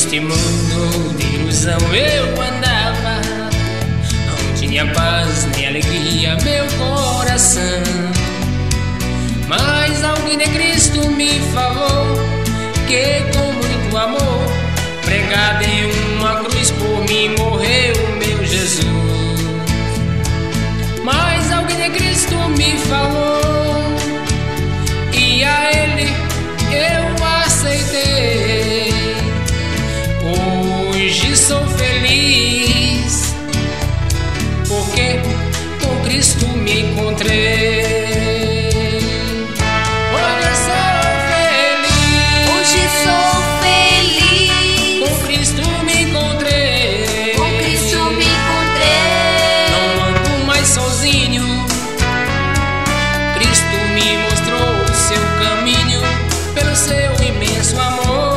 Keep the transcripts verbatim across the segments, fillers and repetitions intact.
Neste mundo de ilusão eu andava, não tinha paz nem alegria meu coração. Mas alguém de Cristo me falou que com muito amor, pregado em uma cruz por mim morreu meu Jesus. Mas alguém de Cristo me falou e a Ele eu aceitei. Hoje sou feliz porque com Cristo me encontrei. Hoje sou feliz. Hoje sou feliz. Com Cristo me encontrei. Com Cristo me encontrei. Não ando mais sozinho. Cristo me mostrou o seu caminho pelo seu imenso amor.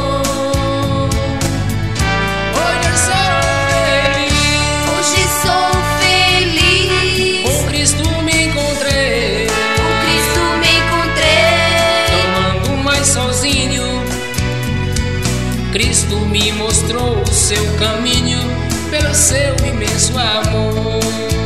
Cristo me mostrou o seu caminho pelo seu imenso amor.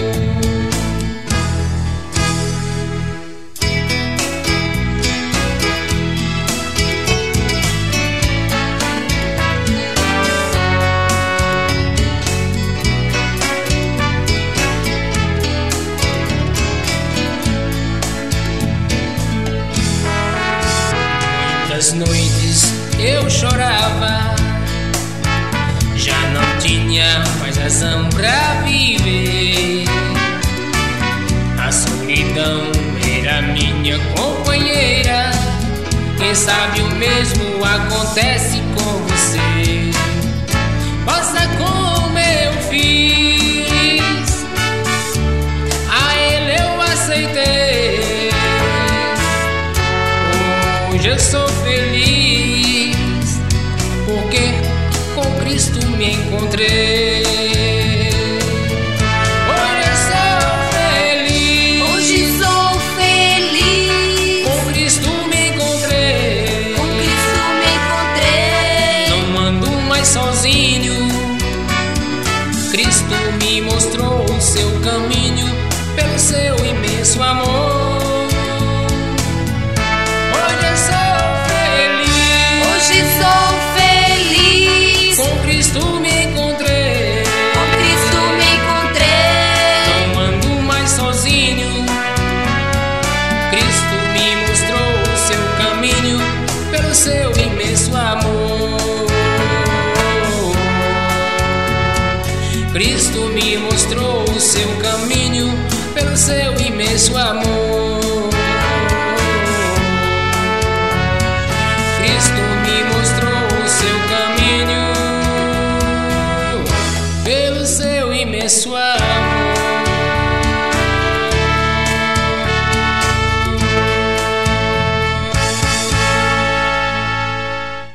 Muitas noites eu chorava, já não tinha mais razão pra viver. A solidão era minha companheira. Quem sabe o mesmo acontece com você. Faça como eu fiz, a Ele eu aceitei. Hoje eu sou feliz porque com Cristo me encontrei. Hoje sou feliz. Hoje sou feliz. Com Cristo me encontrei. Com Cristo me encontrei. Não ando mais sozinho. Cristo me mostrou o seu caminho pelo seu imenso amor. Hoje sou feliz. Hoje sou feliz. Com Cristo me encontrei. Com Cristo me encontrei. Não ando mais sozinho. Cristo me mostrou o seu caminho pelo seu imenso amor. Cristo me mostrou o seu caminho pelo seu imenso amor. Cristo me mostrou o seu caminho pelo seu imenso amor.